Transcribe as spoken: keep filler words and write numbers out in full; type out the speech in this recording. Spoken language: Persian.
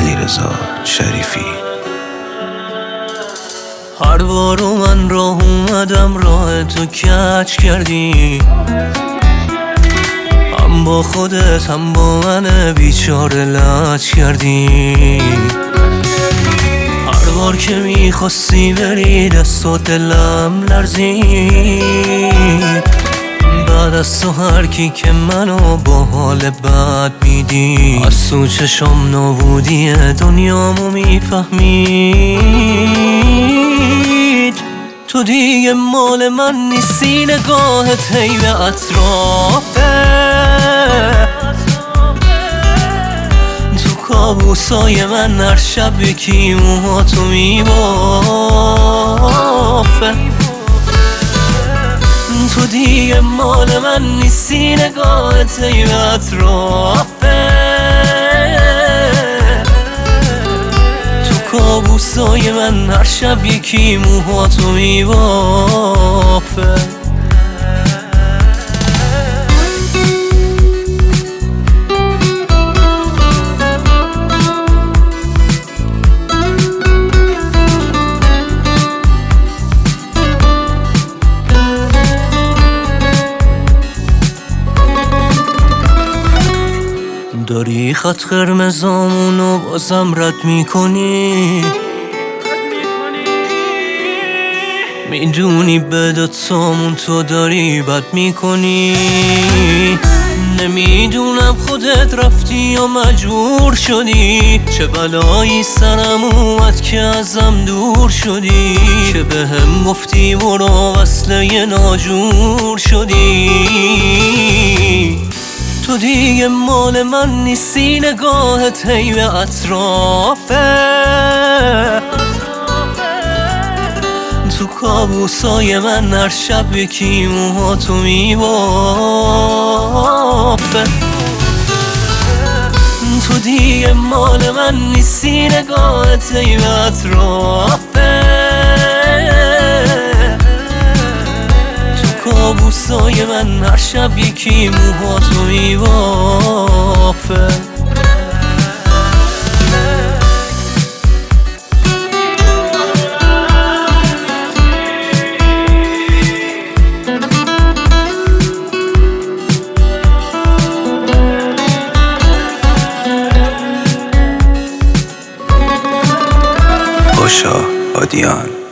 علیرضا شریفی. هر بار من راه اومدم راه تو کج کردی، هم با خودت هم با من بیچاره لج کردی. هر بار که میخواستی بری دست و دلم لرزید، بعد از تو هر کی که منو با حال بد میدی، از تو چشم نابودی دنیامو میفهمید. تو دیگه مال من نیستی، نگاهت هی به اطرافه، تو کابوسای من هر شب یکی موهاتو میبافه. تو دیگه مال من نیستی، نگاهت هی به اطرافه، تو کابوسای من هر شب یکی موهاتو میبافه. داری خط قرمزامونو بازم رد میکنی، میدونی به دوتامون تو داری بد میکنی. نمیدونم خودت رفتی یا مجبور شدی، چه بلایی سرم اومد که ازم دور شدی، که به هم گفتی برو وصله ناجور شدی. تو دیگه مال من نیستی، نگاهت هی به اطرافه، تو کابوسای من هر شب یکی موهاتو میبافه. تو دیگه مال من نیستی، نگاهت هی به اطرافه، کابوسای من هر شب یکی موهاتو میبافه. باشا آدیان.